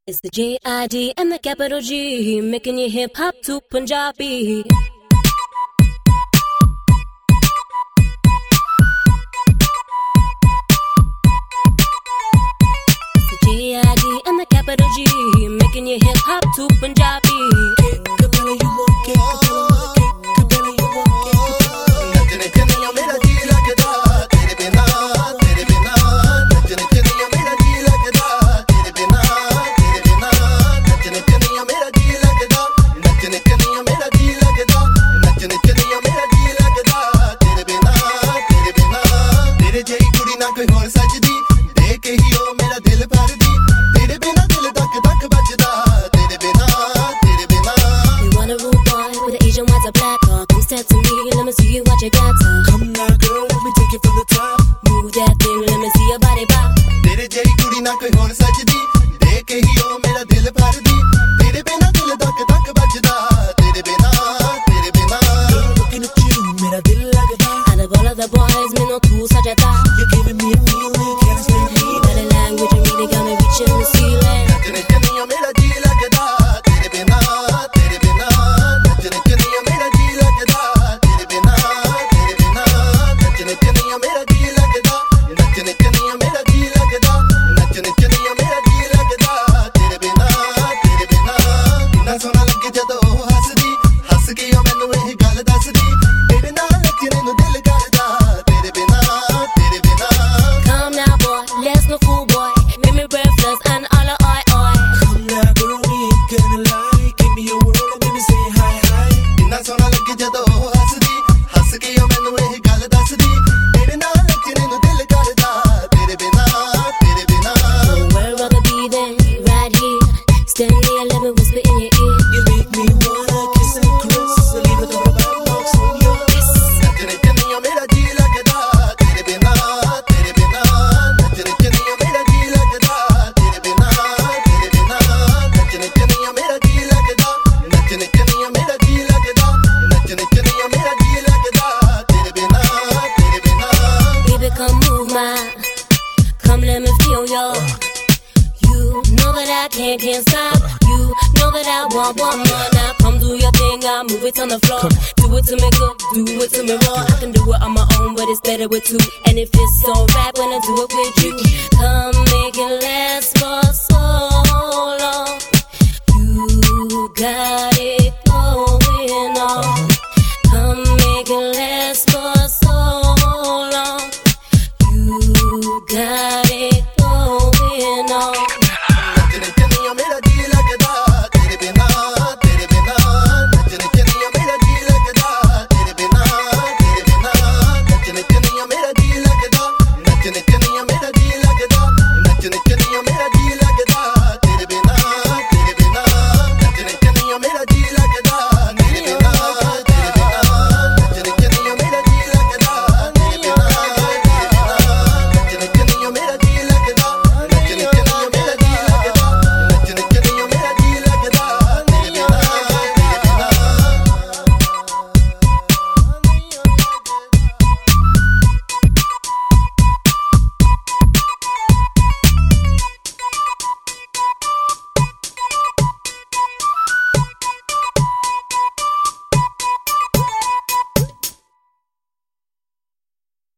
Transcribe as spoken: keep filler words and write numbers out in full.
It's the J I D and the capital G, making you hip hop to Punjabi. It's the J I D and the capital G, making you hip hop to Punjabi. To me, let me see you what you got to. Come now, girl, let me take it from the top. Move that thing, let me see your body pop. तेरे जैसी कुड़ी ना कोई और सजदी, देख के ही ओ मेरा दिल भर दी. तेरे बिना दिल धक धक बजदा, तेरे बिना, तेरे बिना. Girl, looking at you, मेरा दिल लगदा. Out of all of the boys, me no too such a thought. You're giving me a feeling, can't explain me. Body language, you really got me reaching the ceiling. नचने चलिया मेरा जी लगदा, तेरे बिना, तेरे बिना. नचने चलिया मेरा जी लगदा. Come let me feel ya. You know that I can't, can't stop. You know that I want, want more. Now come do your thing, I move it on the floor. Do it to me good, do it to me raw. I can do it on my own, but it's better with two. And if it's alright when I do it with you, come make it last for so long. You got it going on. Come make it last for so long. You got it going on. नचने चलिया मेरा जी लगदा, तेरे बिना, तेरे बिना. नचने चलिया मेरा जी लगदा, तेरे बिना, तेरे बिना. नचने चलिया मेरा जी लगदा, नचने चलिया मेरा जी लगदा, नचने चलिया मेरा